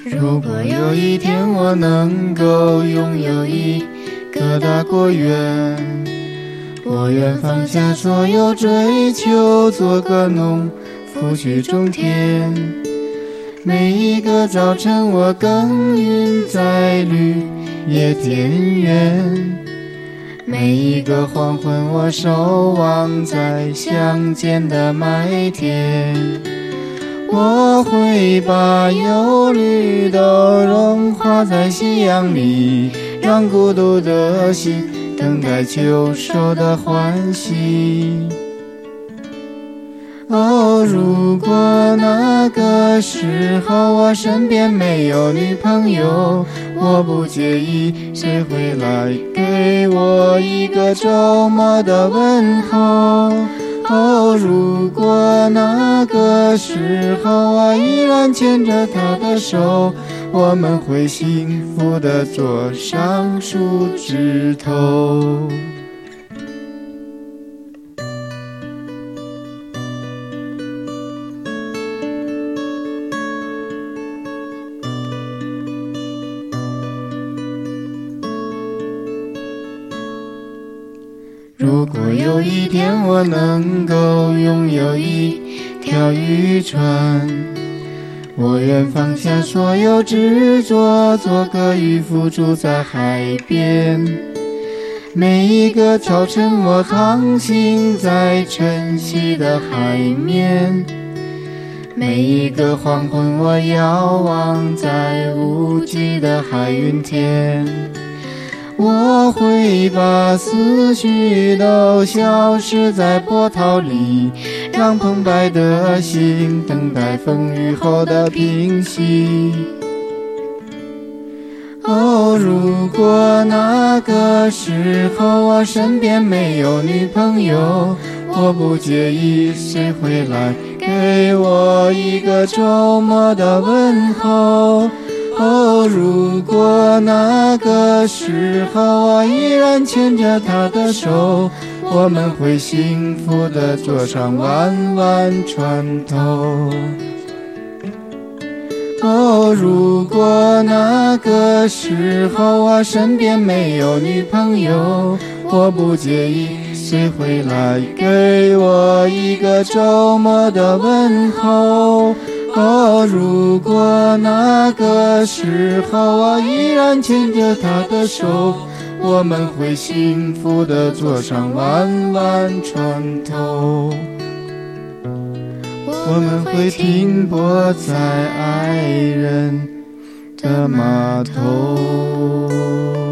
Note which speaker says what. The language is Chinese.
Speaker 1: 如果有一天我能够拥有一个大果园，我愿放下所有追求，做个农夫去种田。每一个早晨我耕耘在绿野田园，每一个黄昏我守望在乡间的麦田。我会把忧虑都融化在夕阳里，让孤独的心等待秋收的欢喜。如果那个时候我身边没有女朋友，我不介意谁会来给我一个周末的问候。如果那个时候我依然牵着她的手，我们会幸福地坐上树枝头。如果有一天我能够拥有一条渔船，我愿放下所有执着，做个渔夫住在海边。每一个早晨我航行在晨曦的海面，每一个黄昏我遥望在无际的海云天。我会把思绪都消失在波涛里，让澎湃的心等待风雨后的平息。如果那个时候我身边没有女朋友，我不介意谁会来给我一个周末的问候。如果那个时候我依然牵着她的手，我们会幸福地坐上弯弯船头。如果那个时候我身边没有女朋友，我不介意谁会来给我一个周末的问候。如果那个时候我依然牵着她的手，我们会幸福地坐上弯弯船头。我们会停泊在爱人的码头。